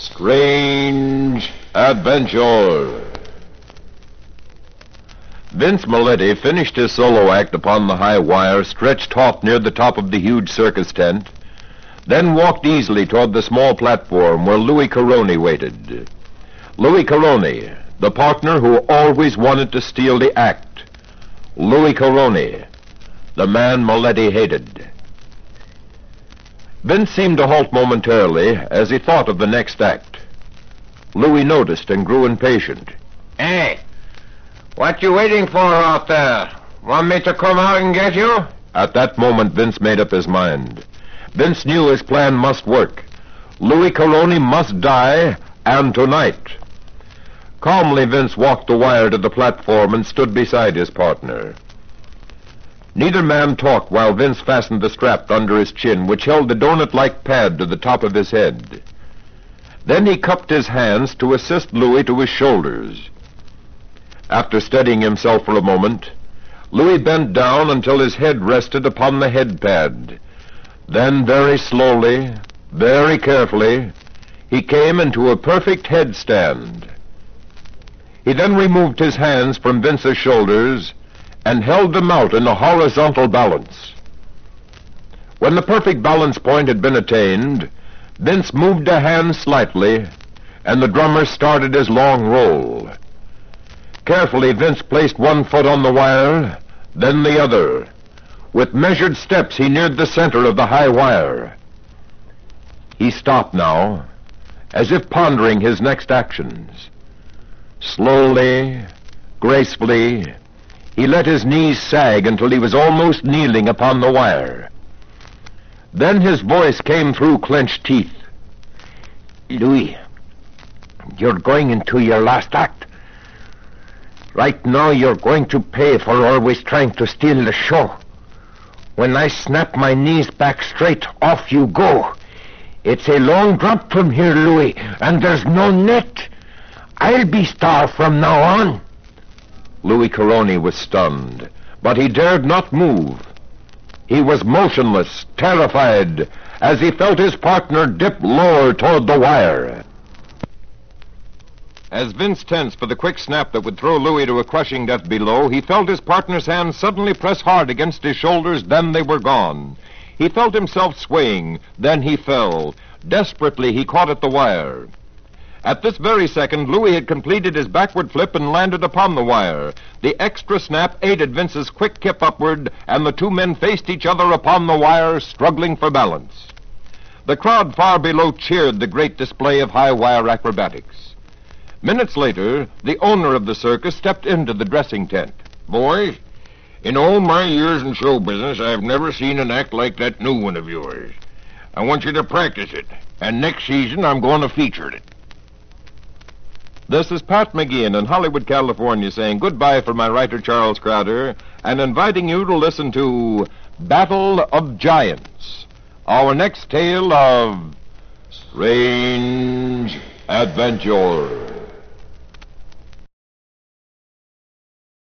Strange Adventure. Vince Maletti finished his solo act upon the high wire stretched taut near the top of the huge circus tent, then walked easily toward the small platform where Louis Caroni waited. Louis Caroni, the partner who always wanted to steal the act. Louis Caroni, the man Maletti hated. Vince seemed to halt momentarily as he thought of the next act. Louis noticed and grew impatient. Hey, what you waiting for out there? Want me to come out and get you? At that moment, Vince made up his mind. Vince knew his plan must work. Louis Caroni must die, and tonight. Calmly, Vince walked the wire to the platform and stood beside his partner. Neither man talked while Vince fastened the strap under his chin, which held the donut-like pad to the top of his head. Then he cupped his hands to assist Louis to his shoulders. After steadying himself for a moment, Louis bent down until his head rested upon the head pad. Then very slowly, very carefully, he came into a perfect headstand. He then removed his hands from Vince's shoulders and held them out in a horizontal balance. When the perfect balance point had been attained, Vince moved a hand slightly, and the drummer started his long roll. Carefully, Vince placed one foot on the wire, then the other. With measured steps, he neared the center of the high wire. He stopped now, as if pondering his next actions. Slowly, gracefully, he let his knees sag until he was almost kneeling upon the wire. Then his voice came through clenched teeth. Louis, you're going into your last act. Right now you're going to pay for always trying to steal the show. When I snap my knees back straight, off you go. It's a long drop from here, Louis, and there's no net. I'll be star from now on. Louis Caroni was stunned, but he dared not move. He was motionless, terrified, as he felt his partner dip lower toward the wire. As Vince tensed for the quick snap that would throw Louis to a crushing death below, he felt his partner's hands suddenly press hard against his shoulders, then they were gone. He felt himself swaying, then he fell. Desperately, he caught at the wire. At this very second, Louis had completed his backward flip and landed upon the wire. The extra snap aided Vince's quick kip upward, and the two men faced each other upon the wire, struggling for balance. The crowd far below cheered the great display of high wire acrobatics. Minutes later, the owner of the circus stepped into the dressing tent. Boys, in all my years in show business, I've never seen an act like that new one of yours. I want you to practice it, and next season I'm going to feature it. This is Pat McGeehan in Hollywood, California, saying goodbye for my writer Charles Crowder and inviting you to listen to Battle of Giants, our next tale of Strange Adventure.